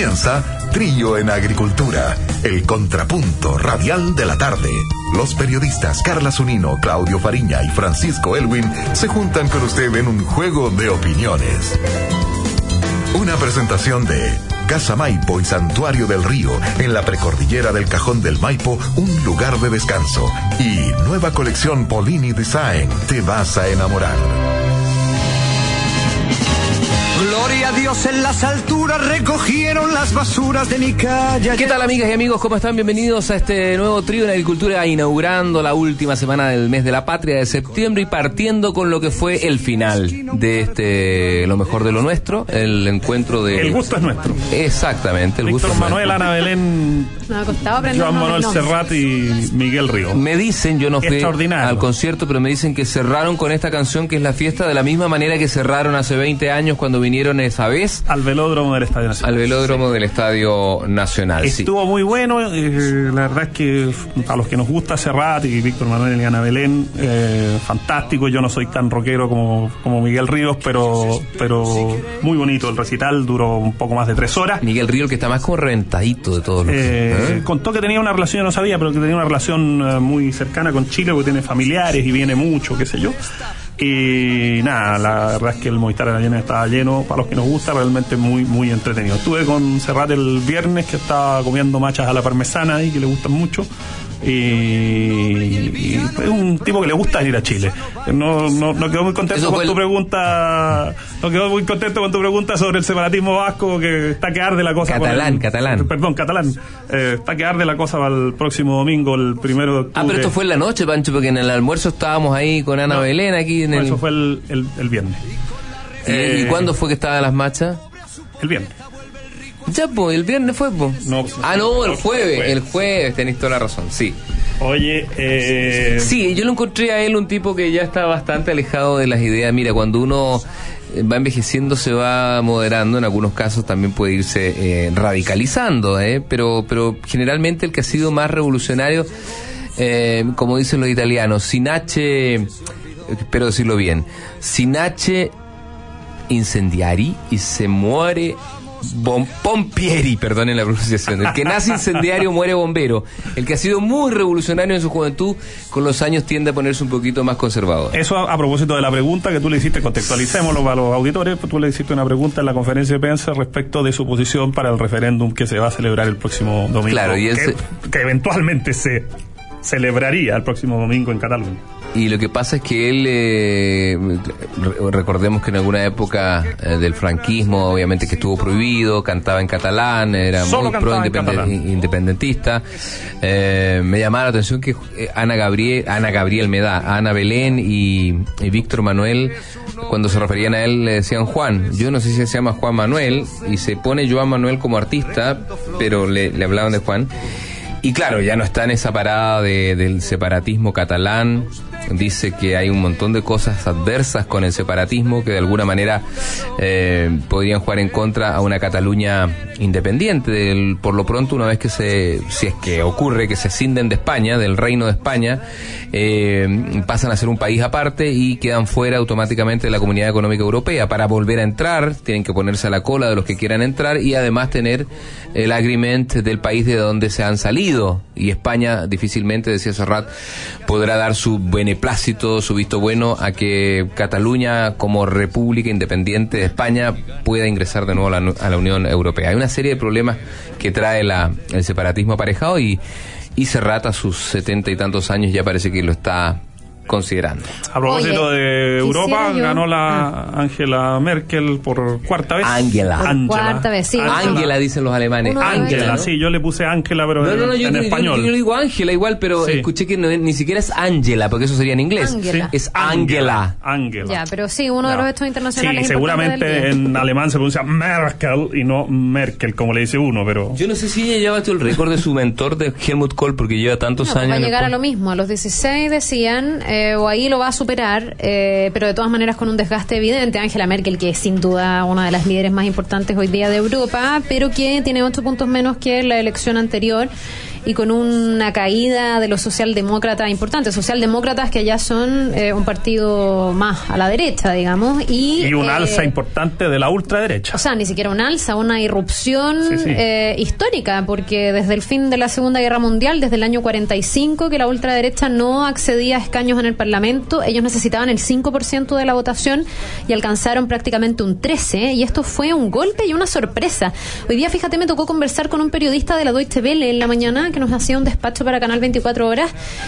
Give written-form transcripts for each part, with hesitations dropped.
Comienza Trío en Agricultura, el contrapunto radial de la tarde. Los periodistas Carla Zunino, Claudio Fariña y Francisco Elwin se juntan con usted en un juego de opiniones. Una presentación de Casa Maipo y Santuario del Río, en la precordillera del Cajón del Maipo, un lugar de descanso. Y nueva colección Polini Design, te vas a enamorar. Gloria a Dios en las alturas, recogieron las basuras de mi calle. ¿Qué tal, amigas y amigos? ¿Cómo están? Bienvenidos a este nuevo Trío en Agricultura, inaugurando la última semana del mes de la patria de septiembre y partiendo con lo que fue el final de lo mejor de lo nuestro, el encuentro de... El gusto es nuestro. Exactamente, el Víctor gusto Manuel, Ana Belén, Joan Manuel Serrat y Miguel Río. Me dicen, yo no fui al concierto, pero me dicen que cerraron con esta canción que es La Fiesta, de la misma manera que cerraron hace 20 años cuando vinieron esa vez al velódromo del Estadio Nacional. Al velódromo del Estadio Nacional. Estuvo muy bueno, la verdad es que a los que nos gusta Serrat y Víctor Manuel y Ana Belén, fantástico. Yo no soy tan rockero como Miguel Ríos, pero muy bonito el recital, duró un poco más de 3 horas. Miguel Ríos, que está más como reventadito de todos los... Contó que tenía una relación, yo no sabía, pero que tenía una relación muy cercana con Chile, porque tiene familiares y viene mucho, qué sé yo. Y nada, la verdad es que el Movistar Arena estaba lleno, para los que nos gusta, realmente muy muy entretenido. Estuve con Serrat el viernes, que estaba comiendo machas a la parmesana y que le gustan mucho. Y es un tipo que le gusta ir a Chile. No quedó muy contento con tu pregunta. No quedó muy contento con tu pregunta sobre el separatismo vasco, que está que arde la cosa. Catalán. Está que arde la cosa para el próximo domingo, el 1 de octubre. Pero esto fue en la noche, Pancho, porque en el almuerzo estábamos ahí con Ana Belén aquí en Eso fue el viernes. ¿Y cuándo fue que estaban las machas? El viernes. Ya, pues, el viernes fue, pues. No, el jueves, tenés toda la razón, sí. Oye, Sí, yo lo encontré a él un tipo que ya está bastante alejado de las ideas. Mira, cuando uno va envejeciendo se va moderando, en algunos casos también puede irse radicalizando, pero generalmente el que ha sido más revolucionario, como dicen los italianos, sinache, espero decirlo bien, sinache incendiari y se muere pompieri, perdonen la pronunciación. El que nace incendiario muere bombero. El que ha sido muy revolucionario en su juventud, con los años tiende a ponerse un poquito más conservador. Eso a propósito de la pregunta que tú le hiciste, contextualicémoslo para los auditores. Tú le hiciste una pregunta en la conferencia de prensa respecto de su posición para el referéndum que se va a celebrar el próximo domingo. Claro, y que eventualmente se celebraría el próximo domingo en Cataluña. Y lo que pasa es que él, recordemos que en alguna época del franquismo, obviamente que estuvo prohibido, cantaba en catalán, era muy independentista. Me llamaba la atención que Ana Belén y Víctor Manuel, cuando se referían a él, le decían Juan. Yo no sé si se llama Juan Manuel, y se pone Joan Manuel como artista, pero le hablaban de Juan. Y claro, ya no está en esa parada del separatismo catalán. Dice que hay un montón de cosas adversas con el separatismo que de alguna manera podrían jugar en contra a una Cataluña independiente. Por lo pronto, una vez que si es que ocurre que se escinden de España, del Reino de España, pasan a ser un país aparte y quedan fuera automáticamente de la Comunidad Económica Europea. Para volver a entrar, tienen que ponerse a la cola de los que quieran entrar y además tener el agreement del país de donde se han salido. Y España difícilmente, decía Serrat, podrá dar su beneplácito, su visto bueno a que Cataluña, como república independiente de España, pueda ingresar de nuevo a la Unión Europea. Hay una serie de problemas que trae el separatismo aparejado y Serrat a sus 70 y tantos años ya parece que lo está considerando. A propósito de Europa, ganó la Angela Merkel por cuarta vez. Cuarta vez, sí. Ángela dicen los alemanes. Ángela, ¿no? Sí, yo le puse Ángela, pero en español. Yo digo Ángela igual, pero escuché que ni siquiera es Ángela, porque eso sería en inglés. Es Ángela. Ángela. Ya, pero sí, uno de los estos internacionales. Sí, seguramente en alemán se pronuncia Merkel y no Merkel, como le dice uno, pero... Yo no sé si ella lleva el récord de su mentor, de Helmut Kohl, porque lleva tantos años. Va a llegar a lo mismo. A los 16 decían... o ahí lo va a superar, pero de todas maneras con un desgaste evidente. Angela Merkel, que es sin duda una de las líderes más importantes hoy día de Europa, pero que tiene 8 puntos menos que la elección anterior y con una caída de los socialdemócratas importantes, socialdemócratas que ya son un partido más a la derecha, digamos, y un alza importante de la ultraderecha. O sea, ni siquiera un alza, una irrupción histórica, porque desde el fin de la Segunda Guerra Mundial, desde el año 45, que la ultraderecha no accedía a escaños en el Parlamento, ellos necesitaban el 5% de la votación y alcanzaron prácticamente un 13%, y esto fue un golpe y una sorpresa. Hoy día, fíjate, me tocó conversar con un periodista de la Deutsche Welle en la mañana, que nos hacía un despacho para Canal 24 Horas.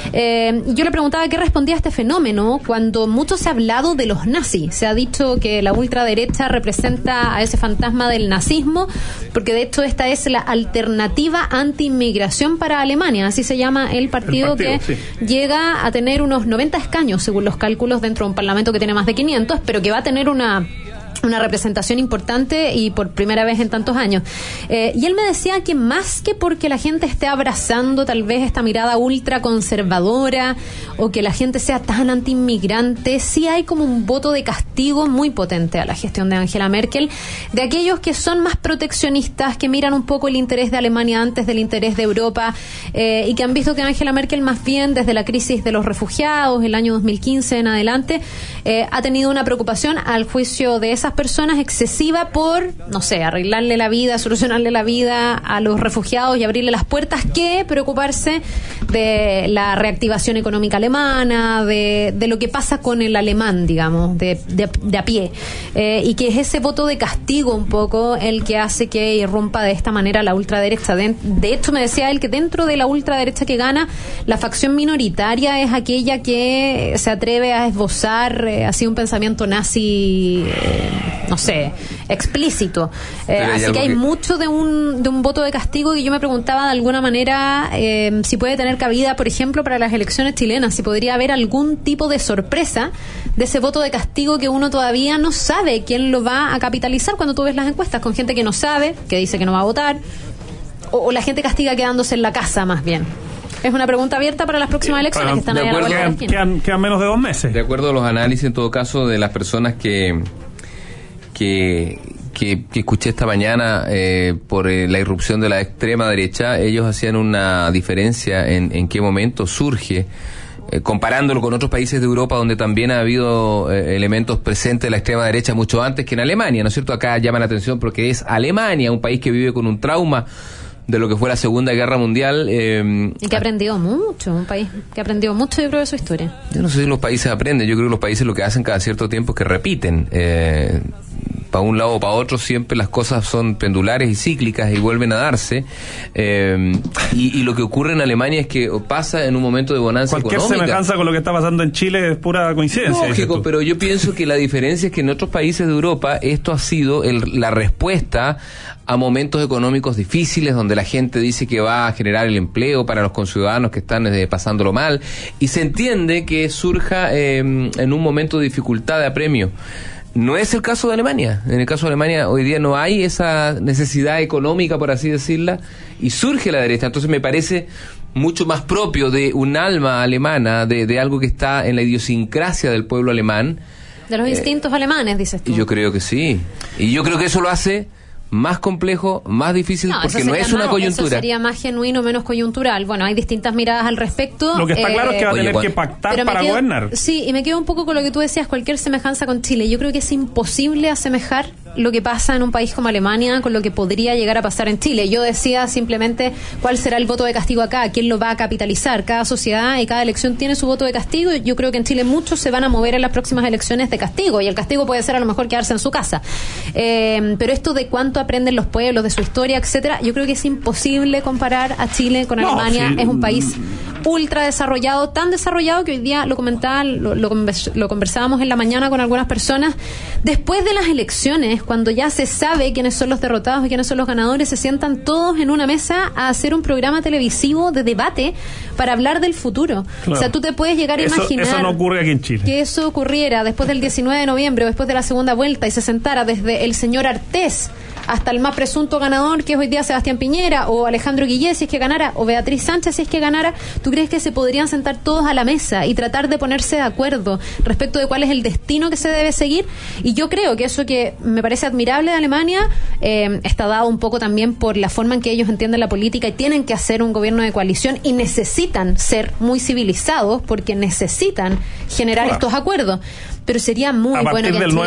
Yo le preguntaba qué respondía a este fenómeno cuando mucho se ha hablado de los nazis. Se ha dicho que la ultraderecha representa a ese fantasma del nazismo, porque de hecho esta es la alternativa anti-inmigración para Alemania, así se llama el partido que llega a tener unos 90 escaños según los cálculos dentro de un parlamento que tiene más de 500, pero que va a tener una representación importante y por primera vez en tantos años. Y él me decía que más que porque la gente esté abrazando tal vez esta mirada ultra conservadora o que la gente sea tan anti-inmigrante, sí hay como un voto de castigo muy potente a la gestión de Angela Merkel, de aquellos que son más proteccionistas, que miran un poco el interés de Alemania antes del interés de Europa, y que han visto que Angela Merkel, más bien desde la crisis de los refugiados, el año 2015 en adelante, ha tenido una preocupación, al juicio de esas personas, excesiva por, no sé, arreglarle la vida, solucionarle la vida a los refugiados y abrirle las puertas, que preocuparse de la reactivación económica alemana, de lo que pasa con el alemán, digamos, de a pie. Y que es ese voto de castigo un poco el que hace que irrumpa de esta manera la ultraderecha. De hecho, me decía él que dentro de la ultraderecha que gana, la facción minoritaria es aquella que se atreve a esbozar así un pensamiento nazi, no sé, explícito. Así que hay mucho de un voto de castigo, y yo me preguntaba de alguna manera si puede tener cabida, por ejemplo, para las elecciones chilenas, si podría haber algún tipo de sorpresa de ese voto de castigo que uno todavía no sabe quién lo va a capitalizar cuando tú ves las encuestas, con gente que no sabe, que dice que no va a votar, o la gente castiga quedándose en la casa, más bien. Es una pregunta abierta para las próximas elecciones, que están ahí a la vuelta de la esquina. Quedan menos de 2 meses. De acuerdo a los análisis, en todo caso, de las personas que escuché esta mañana por la irrupción de la extrema derecha, ellos hacían una diferencia en qué momento surge, comparándolo con otros países de Europa donde también ha habido elementos presentes de la extrema derecha mucho antes que en Alemania, ¿no es cierto? Acá llama la atención porque es Alemania, un país que vive con un trauma de lo que fue la Segunda Guerra Mundial. Y que ha aprendido mucho, un país que ha aprendido mucho, yo creo, de su historia. Yo no sé si los países aprenden, yo creo que los países lo que hacen cada cierto tiempo es que repiten. Para un lado o para otro siempre las cosas son pendulares y cíclicas y vuelven a darse, y lo que ocurre en Alemania es que pasa en un momento de bonanza económica. Cualquier semejanza con lo que está pasando en Chile es pura coincidencia. Lógico, pero yo pienso que la diferencia es que en otros países de Europa esto ha sido la respuesta a momentos económicos difíciles, donde la gente dice que va a generar el empleo para los conciudadanos que están pasándolo mal, y se entiende que surja en un momento de dificultad de apremio. No es el caso de Alemania. En el caso de Alemania hoy día no hay esa necesidad económica, por así decirla, y surge la derecha. Entonces me parece mucho más propio de un alma alemana, de algo que está en la idiosincrasia del pueblo alemán. De los instintos alemanes, dices tú. Yo creo que sí. Y yo creo que eso lo hace más complejo, más difícil, porque no es una coyuntura. Eso sería más genuino, menos coyuntural. Bueno, hay distintas miradas al respecto. Lo que está claro es que va a tener que pactar para gobernar. Sí, y me quedo un poco con lo que tú decías, cualquier semejanza con Chile. Yo creo que es imposible asemejar lo que pasa en un país como Alemania con lo que podría llegar a pasar en Chile. Yo decía simplemente cuál será el voto de castigo acá, quién lo va a capitalizar. Cada sociedad y cada elección tiene su voto de castigo. Yo creo que en Chile muchos se van a mover en las próximas elecciones de castigo, y el castigo puede ser a lo mejor quedarse en su casa. Pero esto de cuánto aprenden los pueblos, de su historia, etcétera, yo creo que es imposible comparar a Chile con Alemania. Sí. Es un país ultra desarrollado, tan desarrollado que hoy día lo comentaba, lo conversábamos en la mañana con algunas personas. Después de las elecciones, cuando ya se sabe quiénes son los derrotados y quiénes son los ganadores, se sientan todos en una mesa a hacer un programa televisivo de debate para hablar del futuro. Claro. O sea, tú te puedes llegar a imaginar eso no ocurre aquí en Chile, que eso ocurriera después del 19 de noviembre o después de la segunda vuelta, y se sentara desde el señor Artés hasta el más presunto ganador, que es hoy día Sebastián Piñera, o Alejandro Guillé, si es que ganara, o Beatriz Sánchez, si es que ganara, ¿tú crees que se podrían sentar todos a la mesa y tratar de ponerse de acuerdo respecto de cuál es el destino que se debe seguir? Y yo creo que eso que me parece admirable de Alemania está dado un poco también por la forma en que ellos entienden la política y tienen que hacer un gobierno de coalición y necesitan ser muy civilizados porque necesitan generar estos acuerdos. Pero sería muy bueno que a partir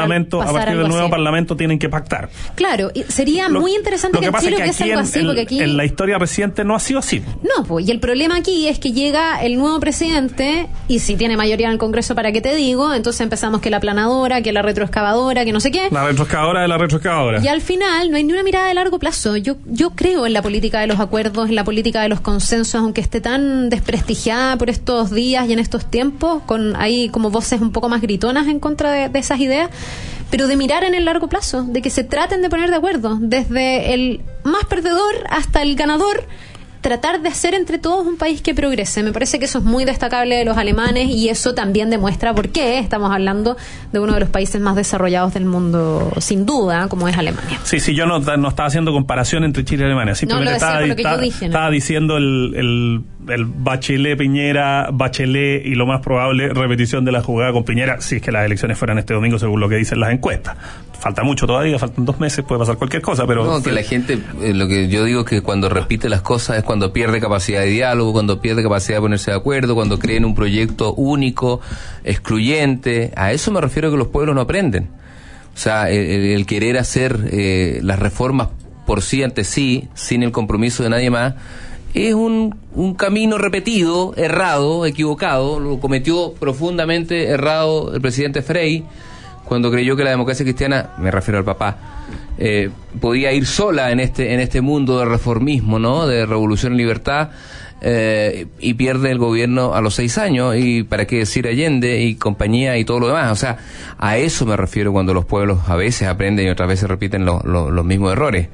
del nuevo parlamento tienen que pactar. Claro, y sería muy interesante que en Chile hubiese algo así, porque aquí en la historia reciente no ha sido así. No, pues, y el problema aquí es que llega el nuevo presidente y si tiene mayoría en el Congreso, ¿para qué te digo? Entonces empezamos que la aplanadora, que la retroexcavadora, que no sé qué. La retroexcavadora de la retroexcavadora. Y al final no hay ni una mirada de largo plazo. Yo creo en la política de los acuerdos, en la política de los consensos, aunque esté tan desprestigiada por estos días y en estos tiempos, con ahí como voces un poco más gritonas en contra de esas ideas, pero de mirar en el largo plazo, de que se traten de poner de acuerdo, desde el más perdedor hasta el ganador, tratar de hacer entre todos un país que progrese. Me parece que eso es muy destacable de los alemanes y eso también demuestra por qué estamos hablando de uno de los países más desarrollados del mundo, sin duda, como es Alemania. Sí, yo no estaba haciendo comparación entre Chile y Alemania, simplemente estaba diciendo el Bachelet Piñera, Bachelet y lo más probable repetición de la jugada con Piñera, si es que las elecciones fueran este domingo según lo que dicen las encuestas. Falta mucho todavía, faltan 2 meses, puede pasar cualquier cosa, pero... No, que la gente, lo que yo digo es que cuando repite las cosas es cuando pierde capacidad de diálogo, cuando pierde capacidad de ponerse de acuerdo, cuando creen un proyecto único, excluyente. A eso me refiero, que los pueblos no aprenden. O sea, el querer hacer las reformas por sí ante sí, sin el compromiso de nadie más, es un camino repetido, errado, equivocado. Lo cometió profundamente errado el presidente Frei cuando creyó que la democracia cristiana, me refiero al papá, podía ir sola en este mundo de reformismo, ¿no? De revolución y libertad, y pierde el gobierno a los 6 años, y para qué decir Allende y compañía y todo lo demás. O sea, a eso me refiero cuando los pueblos a veces aprenden y otras veces repiten los mismos errores.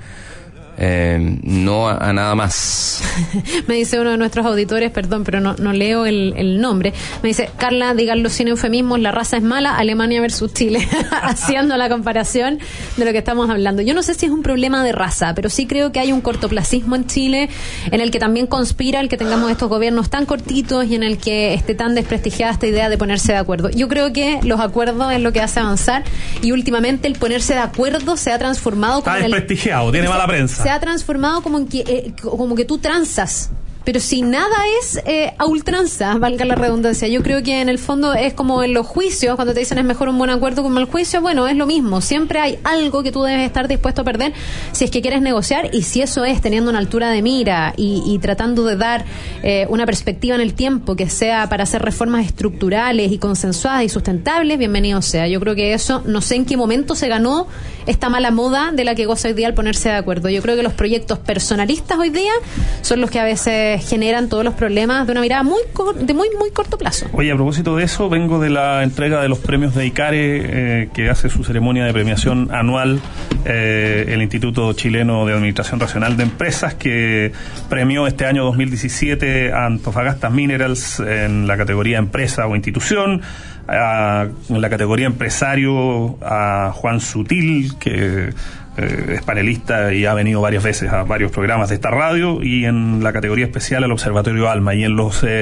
No a nada más. Me dice uno de nuestros auditores, perdón, pero no leo el nombre. Me dice: Carla, díganlo sin eufemismos, la raza es mala, Alemania versus Chile, haciendo la comparación de lo que estamos hablando. Yo no sé si es un problema de raza, pero sí creo que hay un cortoplacismo en Chile, en el que también conspira el que tengamos estos gobiernos tan cortitos y en el que esté tan desprestigiada esta idea de ponerse de acuerdo. Yo creo que los acuerdos es lo que hace avanzar, y últimamente el ponerse de acuerdo se ha transformado como... Está desprestigiado, tiene mala prensa. Se ha transformado como que tú transas, pero si nada es a ultranza, valga la redundancia. Yo creo que en el fondo es como en los juicios, cuando te dicen es mejor un buen acuerdo que un mal juicio. Bueno, es lo mismo, siempre hay algo que tú debes estar dispuesto a perder si es que quieres negociar, y si eso es teniendo una altura de mira y tratando de dar una perspectiva en el tiempo que sea para hacer reformas estructurales y consensuadas y sustentables, bienvenido sea. Yo creo que eso, no sé en qué momento se ganó esta mala moda de la que goza hoy día el ponerse de acuerdo. Yo creo que los proyectos personalistas hoy día son los que a veces generan todos los problemas de una mirada de muy corto plazo. Oye, a propósito de eso, vengo de la entrega de los premios de ICARE, que hace su ceremonia de premiación anual el Instituto Chileno de Administración Racional de Empresas, que premió este año 2017 a Antofagasta Minerals en la categoría empresa o institución, en la categoría empresario a Juan Sutil, que es panelista y ha venido varias veces a varios programas de esta radio, y en la categoría especial al Observatorio Alma. Y en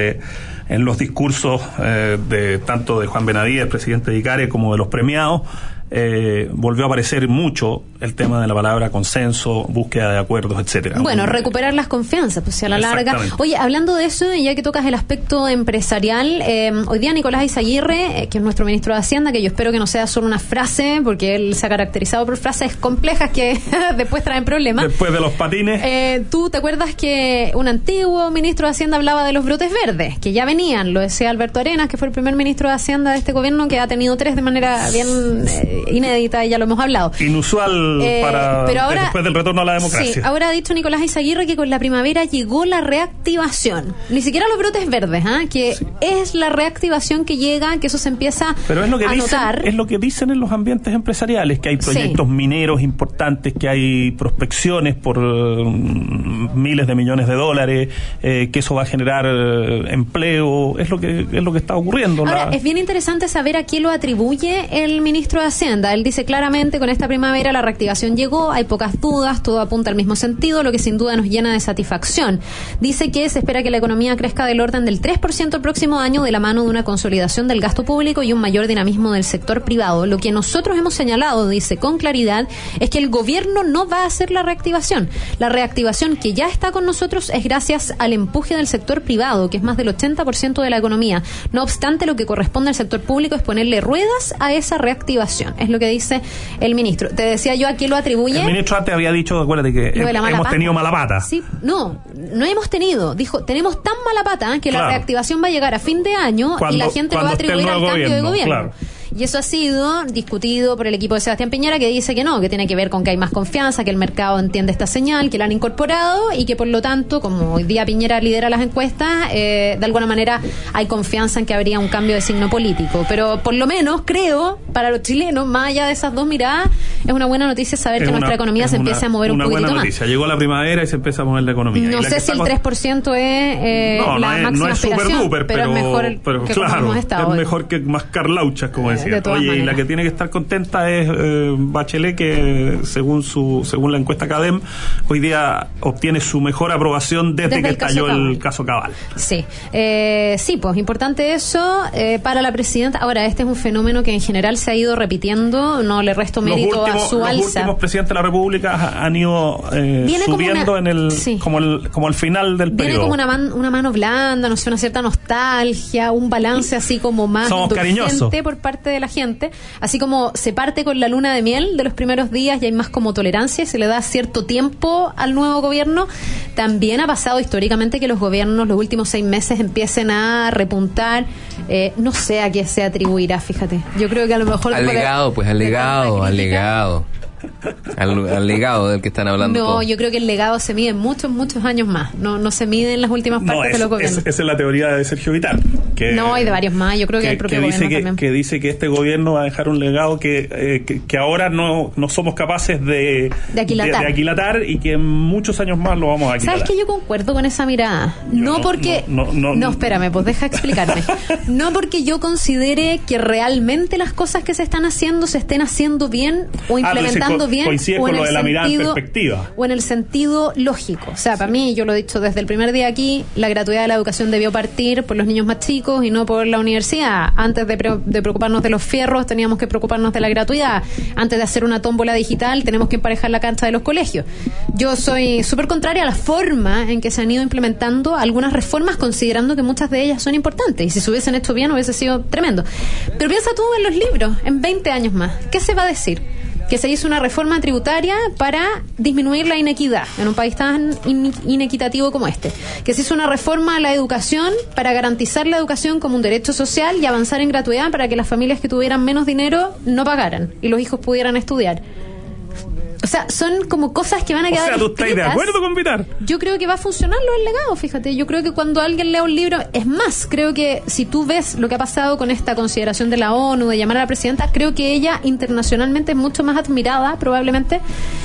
los discursos de tanto de Juan Benavides, presidente de ICARE, como de los premiados, volvió a aparecer mucho el tema de la palabra consenso, búsqueda de acuerdos, etcétera. Bueno, recuperar las confianzas, pues si a la larga. Oye, hablando de eso, ya que tocas el aspecto empresarial, hoy día Nicolás Izaguirre, que es nuestro ministro de Hacienda, que yo espero que no sea solo una frase, porque él se ha caracterizado por frases complejas que después traen problemas. Después de los patines. ¿Tú te acuerdas que un antiguo ministro de Hacienda hablaba de los brotes verdes, que ya venían? Lo decía Alberto Arenas, que fue el primer ministro de Hacienda de este gobierno, que ha tenido 3 de manera bien inédita, y ya lo hemos hablado. Inusual pero ahora, después del retorno a la democracia. Sí, ahora ha dicho Nicolás Izaguirre que con la primavera llegó la reactivación. Ni siquiera los brotes verdes, que sí, es la reactivación que llega, que eso se empieza a notar. Es lo que dicen en los ambientes empresariales, que hay proyectos mineros importantes, que hay prospecciones por miles de millones de dólares, que eso va a generar empleo. Es lo que está ocurriendo. Ahora, es bien interesante saber a qué lo atribuye el ministro de Hacienda. vivienda. Él dice claramente, con esta primavera la reactivación llegó, hay pocas dudas, todo apunta al mismo sentido, lo que sin duda nos llena de satisfacción. Dice que se espera que la economía crezca del orden del 3% el próximo año, de la mano de una consolidación del gasto público y un mayor dinamismo del sector privado. Lo que nosotros hemos señalado, dice con claridad, es que el gobierno no va a hacer la reactivación. La reactivación que ya está con nosotros es gracias al empuje del sector privado, que es más del 80% de la economía. No obstante, lo que corresponde al sector público es ponerle ruedas a esa reactivación. Es lo que dice el ministro. Te decía yo a qué lo atribuye. El ministro antes había dicho, acuérdate que hemos tenido mala pata. Sí, no hemos tenido. Dijo, tenemos tan mala pata que la reactivación va a llegar a fin de año y la gente lo va a atribuir al cambio de gobierno. Claro. Y eso ha sido discutido por el equipo de Sebastián Piñera, que dice que no, que tiene que ver con que hay más confianza, que el mercado entiende esta señal, que la han incorporado y que por lo tanto, como hoy día Piñera lidera las encuestas, de alguna manera hay confianza en que habría un cambio de signo político. Pero por lo menos, creo, para los chilenos, más allá de esas dos miradas, es una buena noticia saber que nuestra economía se empiece a mover un poquitito más. Una buena noticia. Llegó la primavera y se empieza a mover la economía. No sé si el 3% es la máxima aspiración, super duper, pero es mejor que claro, como hemos estado. Es mejor que más carlauchas, como decía. Oye, maneras. Y la que tiene que estar contenta es Bachelet, que según la encuesta CADEM, hoy día obtiene su mejor aprobación desde que estalló el caso Cabal. Sí, pues importante eso para la presidenta. Ahora, este es un fenómeno que en general se ha ido repitiendo, no le resto mérito a su alza. Los últimos presidentes de la República han ido subiendo como al final del periodo. Viene como una mano blanda, no sé, una cierta nostalgia, un balance así como más indulgente por parte de la gente. Así como se parte con la luna de miel de los primeros días y hay más como tolerancia y se le da cierto tiempo al nuevo gobierno, también ha pasado históricamente que los gobiernos los últimos 6 meses empiecen a repuntar. No sé a qué se atribuirá, fíjate. Yo creo que a lo mejor... Al legado del que están hablando. No, todos. Yo creo que el legado se mide en muchos años más. No se mide en las últimas partes de los gobiernos. Esa es la teoría de Sergio Vital. No, hay de varios más. Yo creo que el propio gobierno también. Que dice que este gobierno va a dejar un legado que ahora no somos capaces de aquilatar y que en muchos años más lo vamos a aquilatar. ¿Sabes que yo concuerdo con esa mirada? No, espérame, pues deja explicarme. No porque yo considere que realmente las cosas que se están haciendo se estén haciendo bien o implementando bien, coincide con lo de la mirada en perspectiva o en el sentido lógico. O sea, para mí, yo lo he dicho desde el primer día aquí, la gratuidad de la educación debió partir por los niños más chicos y no por la universidad. Antes de preocuparnos de los fierros, teníamos que preocuparnos de la gratuidad. Antes de hacer una tómbola digital, tenemos que emparejar la cancha de los colegios. Yo soy súper contraria a la forma en que se han ido implementando algunas reformas, considerando que muchas de ellas son importantes, y si se hubiesen hecho bien hubiese sido tremendo. Pero piensa tú en los libros, en 20 años más, ¿qué se va a decir? Que se hizo una reforma tributaria para disminuir la inequidad en un país tan inequitativo como este. Que se hizo una reforma a la educación para garantizar la educación como un derecho social y avanzar en gratuidad para que las familias que tuvieran menos dinero no pagaran y los hijos pudieran estudiar. O sea, son como cosas que van a quedar. O sea, ¿tú estás de acuerdo con Vitar? Yo creo que va a funcionar lo del legado, fíjate. Yo creo que cuando alguien lea un libro, es más, creo que si tú ves lo que ha pasado con esta consideración de la ONU, de llamar a la presidenta, creo que ella internacionalmente es mucho más admirada, probablemente,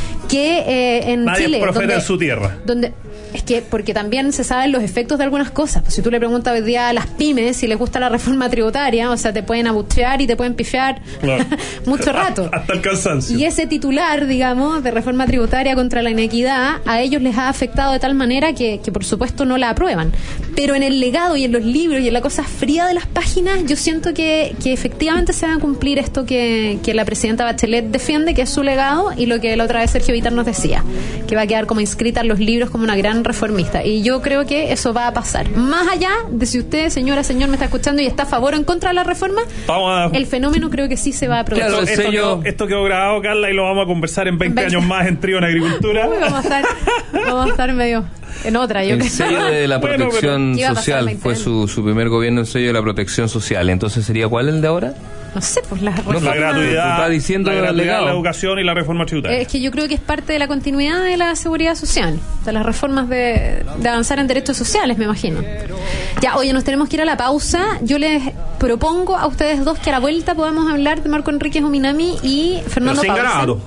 que en Nadie Chile. Nadie es profeta en su tierra. Es que, porque también se saben los efectos de algunas cosas. Pues si tú le preguntas hoy día a las pymes si les gusta la reforma tributaria, o sea, te pueden abuchear y te pueden pifiar mucho rato. Hasta el cansancio. Y ese titular, digamos, de reforma tributaria contra la inequidad, a ellos les ha afectado de tal manera que por supuesto no la aprueban. Pero en el legado y en los libros y en la cosa fría de las páginas, yo siento que efectivamente se va a cumplir esto que la presidenta Bachelet defiende, que es su legado, y lo que la otra vez Sergio Vittar nos decía, que va a quedar como inscrita en los libros como una gran reformista. Y yo creo que eso va a pasar. Más allá de si usted, señora, señor, me está escuchando y está a favor o en contra de la reforma, el fenómeno creo que sí se va a aprovechar. Claro, esto quedó grabado, Carla, y lo vamos a conversar en 20 años más en Trío en Agricultura. Uy, vamos a estar medio en otra. El sello de la protección social fue su primer gobierno, el sello de la protección social. Entonces, ¿sería cuál el de ahora? No sé, pues la gratuidad, está diciendo la educación y la reforma tributaria. Es que yo creo que es parte de la continuidad de la seguridad social, de las reformas de avanzar en derechos sociales, me imagino. Ya, oye, nos tenemos que ir a la pausa. Yo les propongo a ustedes dos que a la vuelta podamos hablar de Marco Enríquez Ominami y Fernando Pausa.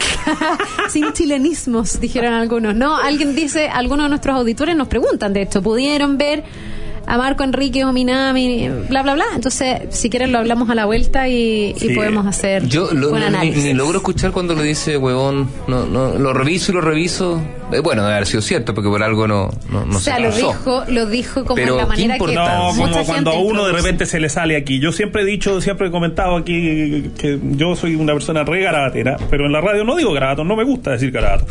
Sin chilenismos, dijeron algunos. No, algunos de nuestros auditores nos preguntan, de hecho, ¿pudieron ver a Marco Enrique o Minami, bla, bla, bla. Entonces, si quieren lo hablamos a la vuelta y podemos hacer un análisis. Ni logro escuchar cuando lo dice huevón, no, lo reviso. Bueno, debe haber sido cierto, porque por algo no o sea, lo dijo como pero en la manera que... No, como cuando a uno de repente se le sale aquí. Yo siempre he comentado aquí que yo soy una persona re garabatera, pero en la radio no digo garabato, no me gusta decir garabato.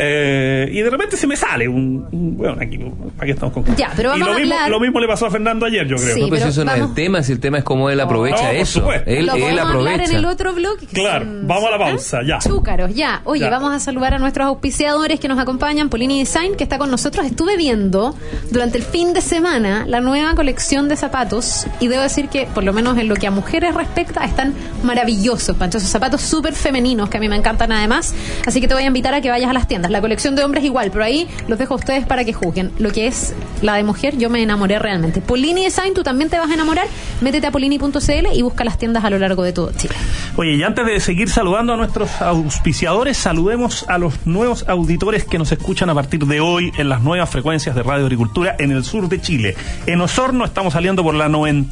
Y de repente se me sale bueno, aquí estamos con... Ya, pero vamos lo mismo le pasó a Fernando ayer, yo creo. Sí, no, pero eso no es el tema, si el tema es cómo él aprovecha eso. Él aprovecha. Hablar en el otro blog. Claro, vamos a la pausa, ya. Chúcaros, ya. Oye, vamos a saludar a nuestros auspiciadores que nos acompañan. Polini Design, que está con nosotros. Estuve viendo durante el fin de semana la nueva colección de zapatos y debo decir que, por lo menos en lo que a mujeres respecta, están maravillosos, Pancho. Esos zapatos súper femeninos que a mí me encantan además. Así que te voy a invitar a que vayas a las tiendas. La colección de hombres igual, pero ahí los dejo a ustedes para que juzguen. Lo que es la de mujer, yo me enamoré realmente. Polini Design, tú también te vas a enamorar. Métete a polini.cl y busca las tiendas a lo largo de todo Chile. Oye, y antes de seguir saludando a nuestros auspiciadores, saludemos a los nuevos auditores que nos escuchan a partir de hoy en las nuevas frecuencias de Radio Agricultura en el sur de Chile. En Osorno estamos saliendo por la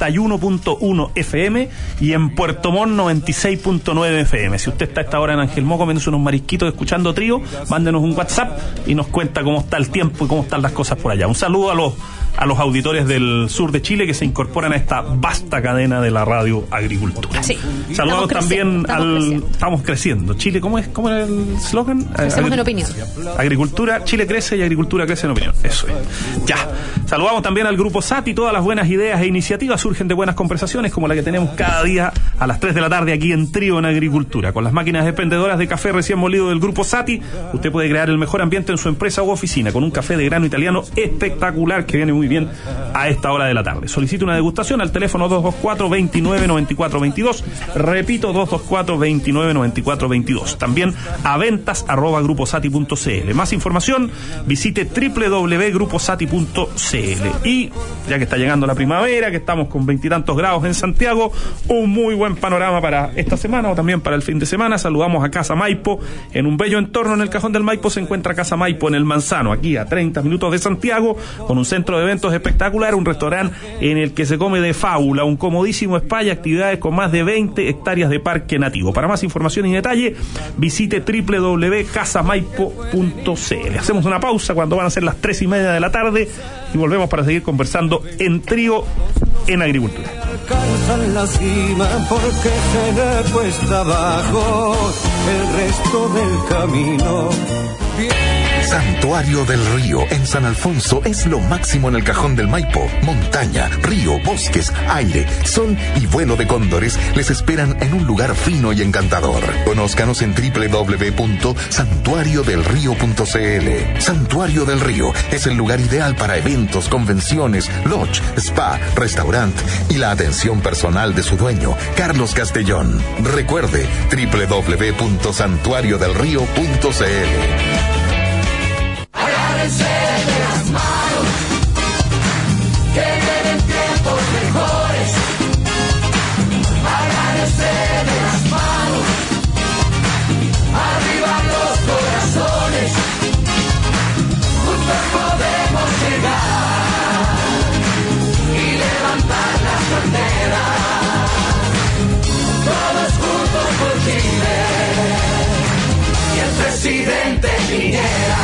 91.1 FM y en Puerto Montt 96.9 FM. Si usted está a esta hora en Angelmó comiéndose unos marisquitos escuchando Trío, mándenos un WhatsApp y nos cuenta cómo está el tiempo y cómo están las cosas por allá. Un saludo a los auditores del sur de Chile que se incorporan a esta vasta cadena de la Radio Agricultura. Sí. Saludamos también Estamos creciendo. Chile, ¿cómo era el eslogan? Crecemos en opinión. Agricultura, Chile crece y agricultura crece en opinión. Eso es. Ya. Saludamos también al Grupo Sati. Todas las buenas ideas e iniciativas surgen de buenas conversaciones como la que tenemos cada día a las 3 de la tarde aquí en Trío en Agricultura. Con las máquinas expendedoras de café recién molido del Grupo Sati, usted puede crear el mejor ambiente en su empresa u oficina con un café de grano italiano espectacular que viene muy bien a esta hora de la tarde. Solicite una degustación al teléfono 224-2994-22. Repito, 224-2994-22. También a ventas@gruposati.cl. Más información, visite www.gruposati.cl. Y ya que está llegando la primavera, que estamos con 20 y tantos grados en Santiago, un muy buen panorama para esta semana o también para el fin de semana. Saludamos a Casa Maipo. En un bello entorno en el Cajón del Maipo se encuentra Casa Maipo en el Manzano, aquí a 30 minutos de Santiago, con un centro de eventos espectacular, un restaurante en el que se come de fábula, un comodísimo spa y actividades con más de 20 hectáreas de parque nativo. Para más información y detalle, visite www.casamaipo.cl. Hacemos una pausa cuando van a ser las 3:30 de la tarde y volvemos para seguir conversando en Trío en Agricultura. Alcanzan la cima porque se le cuesta abajo el resto del camino. Santuario del Río en San Alfonso es lo máximo en el Cajón del Maipo. Montaña, río, bosques, aire, sol y vuelo de cóndores les esperan en un lugar fino y encantador. Conózcanos en www.santuariodelrío.cl. Santuario del Río es el lugar ideal para eventos, convenciones, lodge, spa, restaurante y la atención personal de su dueño, Carlos Castellón. Recuerde www.santuariodelrío.cl. Agárrense de las manos, que vienen tiempos mejores. Agárrense de las manos, arriba los corazones. Juntos podemos llegar y levantar las banderas. Todos juntos por Chile y el presidente Piñera.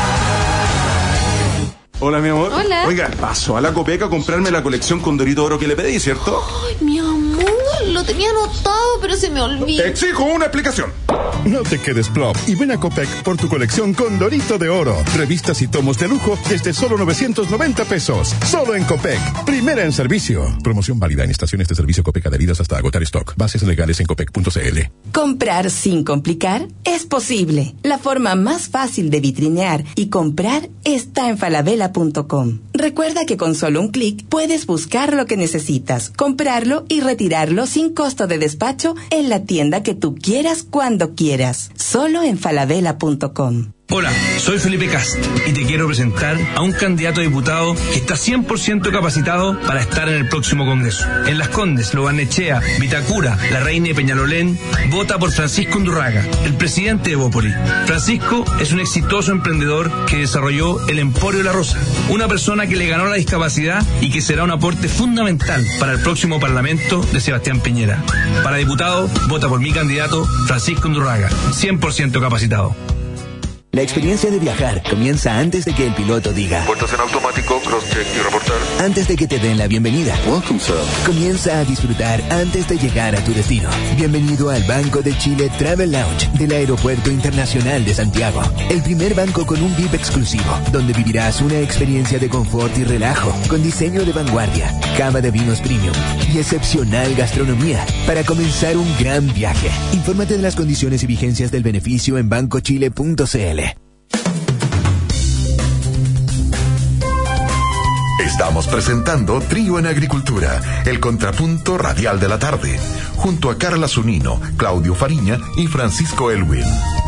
Hola, mi amor. Hola. Oiga, paso a la Copec a comprarme la colección Condorito Oro que le pedí, ¿cierto? Ay, mi amor, lo tenía anotado, pero se me olvidó. Exijo una explicación. No te quedes plop y ven a Copec por tu colección Condorito de Oro. Revistas y tomos de lujo desde solo 990 pesos. Solo en Copec. Primera en servicio. Promoción válida en estaciones de servicio Copec adheridas hasta agotar stock. Bases legales en copec.cl. Comprar sin complicar es posible. La forma más fácil de vitrinear y comprar está en falabella.com. Recuerda que con solo un clic puedes buscar lo que necesitas, comprarlo y retirarlo sin costo de despacho en la tienda que tú quieras cuando quieras. Solo en falabella.com. Hola, soy Felipe Cast y te quiero presentar a un candidato a diputado que está 100% capacitado para estar en el próximo Congreso. En Las Condes, Lo Barnechea, Vitacura, La Reina y Peñalolén, vota por Francisco Undurraga, el presidente de Bópoli. Francisco es un exitoso emprendedor que desarrolló el Emporio La Rosa, una persona que le ganó la discapacidad y que será un aporte fundamental para el próximo Parlamento de Sebastián Piñera. Para diputado, vota por mi candidato, Francisco Undurraga, 100% capacitado. La experiencia de viajar comienza antes de que el piloto diga puertas en automático, cross-check y reportar. Antes de que te den la bienvenida. Welcome, sir. Comienza a disfrutar antes de llegar a tu destino. Bienvenido al Banco de Chile Travel Lounge del Aeropuerto Internacional de Santiago. El primer banco con un VIP exclusivo, donde vivirás una experiencia de confort y relajo, con diseño de vanguardia, cava de vinos premium y excepcional gastronomía, para comenzar un gran viaje. Infórmate de las condiciones y vigencias del beneficio en bancochile.cl. Estamos presentando Trío en Agricultura, el contrapunto radial de la tarde, junto a Carla Zunino, Claudio Fariña y Francisco Elwin.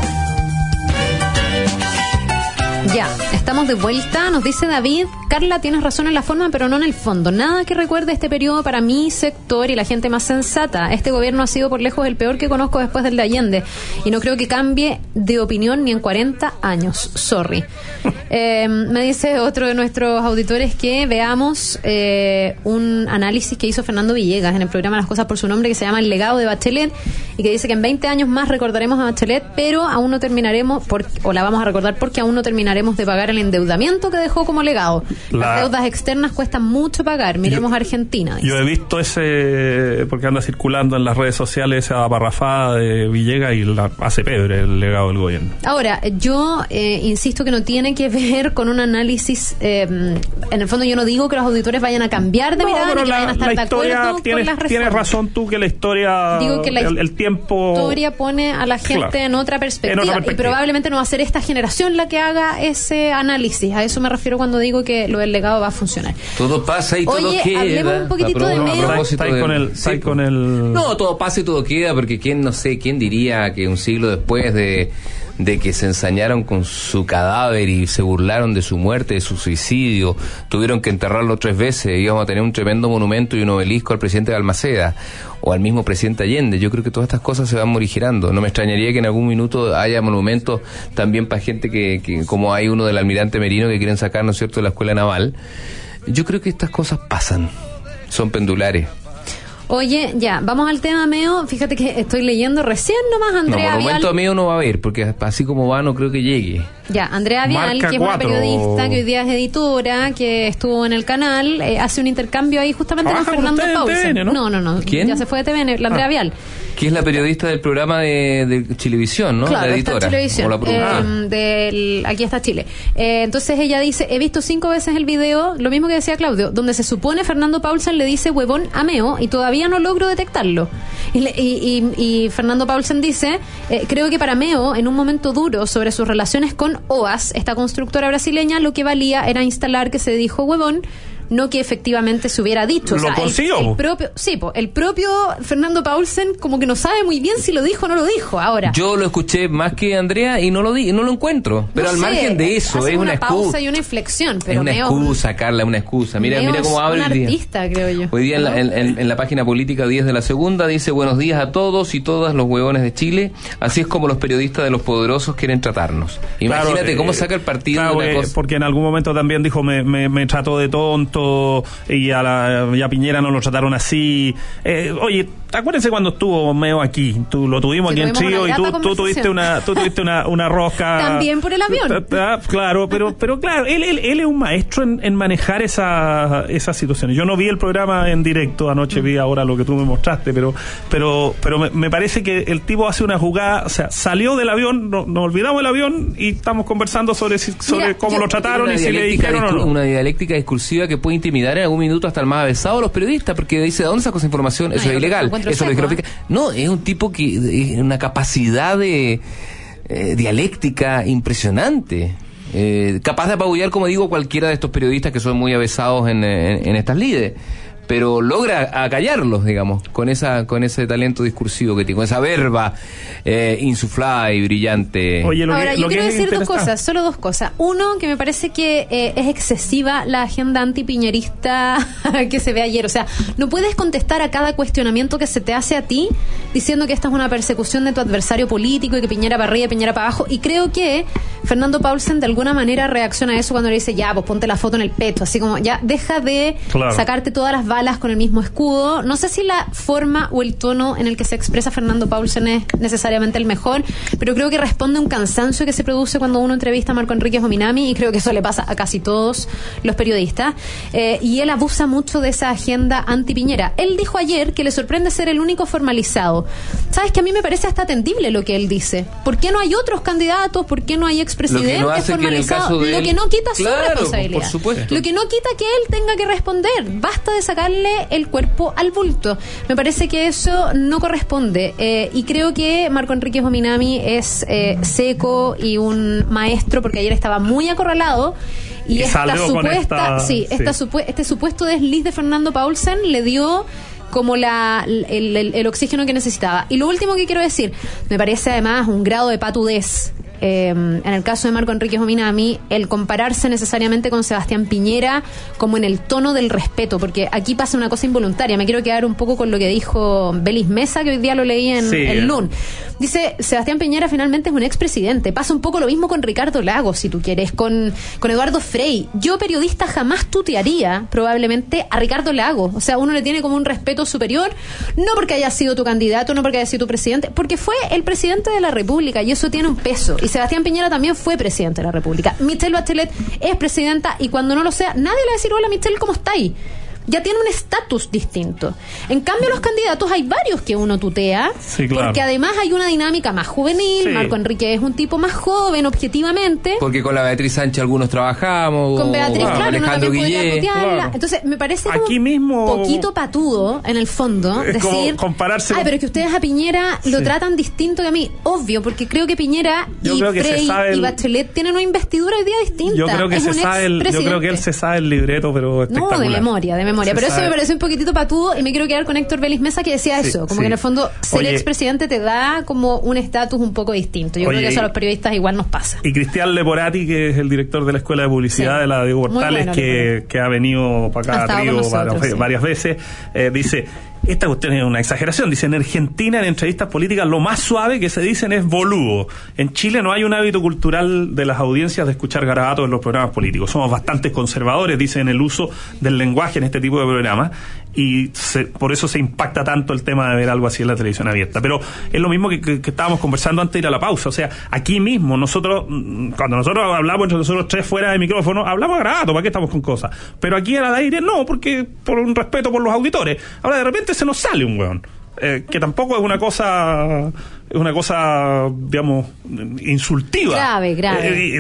Ya, estamos de vuelta, nos dice David. Carla, tienes razón en la forma, pero no en el fondo. Nada que recuerde este periodo para mi sector y la gente más sensata. Este gobierno ha sido por lejos el peor que conozco después del de Allende. Y no creo que cambie de opinión ni en 40 años. Sorry. Me dice otro de nuestros auditores que veamos un análisis que hizo Fernando Villegas en el programa Las Cosas por su Nombre, que se llama El Legado de Bachelet, y que dice que en 20 años más recordaremos a Bachelet, pero aún no terminaremos, o la vamos a recordar porque aún no terminaremos de pagar el endeudamiento que dejó como legado. Las deudas externas cuestan mucho pagar. Miremos a Argentina. Yo he visto porque anda circulando en las redes sociales esa parrafada de Villegas y la hace pebre el legado del gobierno. Ahora, yo insisto que no tiene que ver con un análisis. En el fondo, yo no digo que los auditores vayan a cambiar de mirada ni que vayan a estar de acuerdo con las reformas. Tienes razón tú que la historia, digo que el tiempo, la historia pone a la gente en otra perspectiva, y probablemente no va a ser esta generación la que haga ese análisis. A eso me refiero cuando digo que lo del legado va a funcionar. Todo pasa y todo queda. Hablemos un poquitito de medio. No, todo pasa y todo queda, porque quién diría que un siglo después de que se ensañaron con su cadáver y se burlaron de su muerte, de su suicidio, tuvieron que enterrarlo 3 veces, íbamos a tener un tremendo monumento y un obelisco al presidente Balmaceda o al mismo presidente Allende. Yo creo que todas estas cosas se van morigerando. No me extrañaría que en algún minuto haya monumentos también para gente que como hay uno del almirante Merino que quieren sacar, ¿no es cierto?, de la escuela naval. Yo creo que estas cosas pasan, son pendulares. Oye, ya, vamos al tema Meo. Fíjate que estoy leyendo recién nomás Andrea Vial. Monumento a Meo no va a haber, porque así como va no creo que llegue. Ya, Andrea Vial, que es una periodista, que hoy día es editora, que estuvo en el canal, hace un intercambio ahí justamente con Fernando Paulsen. TVN, ¿no? No. ¿Quién? Ya se fue de TVN, la Andrea Vial. Que es la periodista del programa de Chilevisión, ¿no? Claro, la editora. Está en Chilevisión. O la productora. Aquí está Chile. Entonces ella dice, he visto 5 veces el video, lo mismo que decía Claudio, donde se supone Fernando Paulsen le dice huevón a Meo y todavía no logro detectarlo. Y Fernando Paulsen dice, creo que para Meo, en un momento duro sobre sus relaciones con OAS, esta constructora brasileña, lo que valía era instalar que se dijo huevón, no que efectivamente se hubiera dicho. Lo consiguió. El propio Fernando Paulsen como que no sabe muy bien si lo dijo o no lo dijo. Ahora, yo lo escuché más que Andrea y no lo encuentro. Pero al margen de eso, es una excusa. Pausa y una inflexión. Pero es una excusa, Carla, una excusa. Mira cómo abre el día. Artista, creo yo. Hoy día en la página política 10 de la segunda dice: buenos días a todos y todas los huevones de Chile. Así es como los periodistas de los poderosos quieren tratarnos. Imagínate cómo saca el partido de una cosa. Porque en algún momento también dijo me trató de tonto y a Piñera no lo trataron así. Oye, acuérdense cuando estuvo Meo aquí, lo tuvimos aquí en Trío y tú tuviste una rosca. También por el avión. Claro, pero claro, él es un maestro en manejar esas situaciones. Yo no vi el programa en directo anoche, vi ahora lo que tú me mostraste, pero me parece que el tipo hace una jugada, o sea, salió del avión, nos olvidamos del avión y estamos conversando sobre cómo lo trataron y si le dijeron o no. Una dialéctica discursiva que puede intimidar en algún minuto hasta el más avesado a los periodistas, porque dice, ¿de dónde sacó esa información? Eso es ilegal. Eso lo dijeron. No, es un tipo que es una capacidad de dialéctica impresionante. Capaz de apabullar, como digo, cualquiera de estos periodistas que son muy avesados en estas lides. pero logra acallarlos, digamos, con ese talento discursivo que tiene, con esa verba insuflada y brillante. Oye, ahora, yo quiero decir solo dos cosas. Uno, que me parece que es excesiva la agenda antipiñerista que se ve ayer. O sea, no puedes contestar a cada cuestionamiento que se te hace a ti diciendo que esta es una persecución de tu adversario político y que Piñera para arriba y Piñera para abajo. Y creo que Fernando Paulsen de alguna manera reacciona a eso cuando le dice, ya, pues ponte la foto en el pecho, así como, ya, deja de sacarte todas las balas con el mismo escudo. No sé si la forma o el tono en el que se expresa Fernando Paulsen es necesariamente el mejor, pero creo que responde a un cansancio que se produce cuando uno entrevista a Marco Enríquez Ominami, y creo que eso le pasa a casi todos los periodistas, y él abusa mucho de esa agenda anti-Piñera. Él dijo ayer que le sorprende ser el único formalizado. ¿Sabes que a mí me parece hasta atendible lo que él dice? ¿Por qué no hay otros candidatos? ¿Por qué no hay expresidentes formalizados? Lo que no quita su responsabilidad. Por supuesto. Lo que no quita que él tenga que responder. Basta de sacarle el cuerpo al bulto. Me parece que eso no corresponde. Y creo que Marco Enríquez Ominami es seco y un maestro, porque ayer estaba muy acorralado. Y este supuesto desliz de Fernando Paulsen le dio como el oxígeno que necesitaba. Y lo último que quiero decir, me parece además un grado de patudez en el caso de Marco Enríquez Ominami, el compararse necesariamente con Sebastián Piñera como en el tono del respeto, porque aquí pasa una cosa involuntaria. Me quiero quedar un poco con lo que dijo Belis Mesa, que hoy día lo leí en LUN. Dice, Sebastián Piñera finalmente es un expresidente. Pasa un poco lo mismo con Ricardo Lagos, si tú quieres, con Eduardo Frei. Yo, periodista, jamás tutearía probablemente a Ricardo Lagos. O sea, uno le tiene como un respeto superior, no porque haya sido tu candidato, no porque haya sido tu presidente, porque fue el presidente de la República, y eso tiene un peso. Y Sebastián Piñera también fue presidente de la República. Michelle Bachelet es presidenta, y cuando no lo sea, nadie le va a decir, hola Michelle, ¿cómo estáis? Ya tiene un estatus distinto. En cambio, los candidatos hay varios que uno tutea, porque además hay una dinámica más juvenil. Marco Enrique es un tipo más joven, objetivamente. Porque con la Beatriz Sánchez algunos trabajamos. Con Beatriz, claro, uno también podría tutearla. Entonces, me parece aquí como mismo poquito patudo, en el fondo, decir, compararse pero es que ustedes a Piñera lo tratan distinto que a mí. Obvio, porque creo que Piñera y Frei y Bachelet tienen una investidura hoy día distinta. Yo creo que él se sabe el libreto, pero espectacular. No, de memoria. Pero eso me parece un poquitito patudo, y me quiero quedar con Héctor Belis Mesa, que decía eso, como que en el fondo ser expresidente te da como un estatus un poco distinto. Yo creo que eso a los periodistas igual nos pasa. Y Cristian Leporati, que es el director de la Escuela de Publicidad de la Diego Portales, que ha venido para acá a Río varias veces, dice, esta cuestión es una exageración. Dice, en Argentina, en entrevistas políticas, lo más suave que se dicen es boludo. En Chile no hay un hábito cultural de las audiencias de escuchar garabatos en los programas políticos. Somos bastante conservadores, dice, en el uso del lenguaje en este tipo de programas, y por eso se impacta tanto el tema de ver algo así en la televisión abierta. Pero es lo mismo que estábamos conversando antes de ir a la pausa. O sea, aquí mismo, cuando nosotros hablamos entre nosotros tres fuera de micrófono, hablamos garabato, ¿para qué estamos con cosas? Pero aquí al aire no, porque por un respeto por los auditores. Ahora de repente se nos sale un hueón, que tampoco es una cosa, digamos, insultiva. Grave.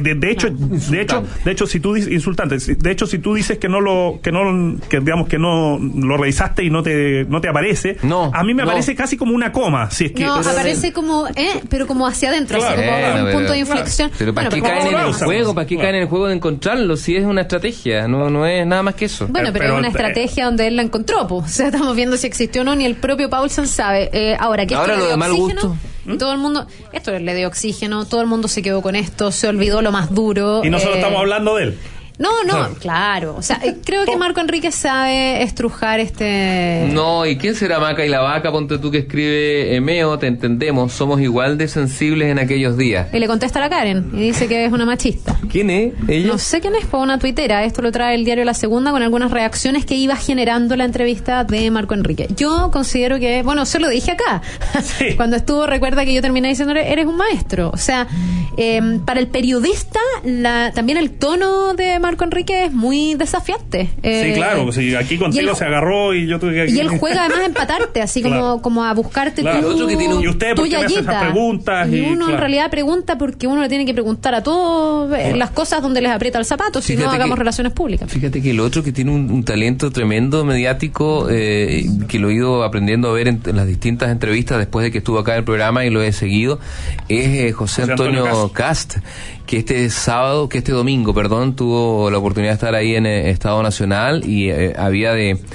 De hecho, si tú dices insultante, de hecho, si tú dices que no lo revisaste y no te aparece, a mí me aparece casi como una coma, si es que aparece como, pero como hacia adentro, así como un punto de inflexión. Pero ¿para qué caen en el juego? ¿Para qué caen en el juego de encontrarlo? Si es una estrategia, no es nada más que eso. Bueno, pero es una estrategia donde él la encontró, pues. O sea, estamos viendo si existió o no, ni el propio Paulsen sabe. Ahora lo de mal gusto. Todo el mundo, esto le dio oxígeno, todo el mundo se quedó con esto, se olvidó lo más duro. Y nosotros estamos hablando de él. No, claro. O sea, creo que Marco Enríquez sabe estrujar No, ¿y quién será Maca y la Vaca? Ponte tú, que escribe Emeo, te entendemos, somos igual de sensibles en aquellos días. Y le contesta a la Karen y dice que es una machista. ¿Quién es ella? No sé quién es, fue una tuitera. Esto lo trae el diario La Segunda, con algunas reacciones que iba generando la entrevista de Marco Enríquez. Yo considero que, se lo dije acá. Sí. Cuando estuvo, recuerda que yo terminé diciéndole, eres un maestro. O sea, para el periodista, también el tono de Marco Enríquez es muy desafiante. Sí, claro, aquí contigo se agarró y yo tuve que... Y él juega además a empatarte, así como a buscarte ¿Y usted por qué me hace esas preguntas? Y uno en realidad pregunta porque uno le tiene que preguntar a todos las cosas donde les aprieta el zapato, si no hagamos relaciones públicas. Fíjate que el otro que tiene un talento tremendo mediático, que lo he ido aprendiendo a ver en las distintas entrevistas después de que estuvo acá en el programa y lo he seguido, es José Antonio Cast, que este domingo tuvo la oportunidad de estar ahí en Estado Nacional, y había de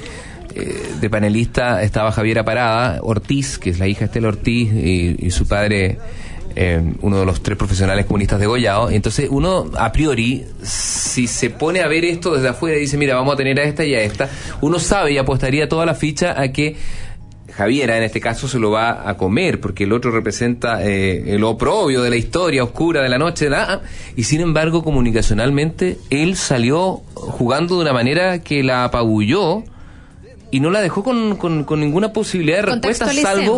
de panelista estaba Javiera Parada Ortiz, que es la hija de Estela Ortiz, y su padre, uno de los 3 profesionales comunistas degollados. Entonces uno, a priori, si se pone a ver esto desde afuera y dice, mira, vamos a tener a esta y a esta, uno sabe y apostaría toda la ficha a que Javiera, en este caso, se lo va a comer, porque el otro representa el oprobio de la historia oscura de la noche, y sin embargo, comunicacionalmente, él salió jugando de una manera que la apabulló y no la dejó con ninguna posibilidad de respuesta,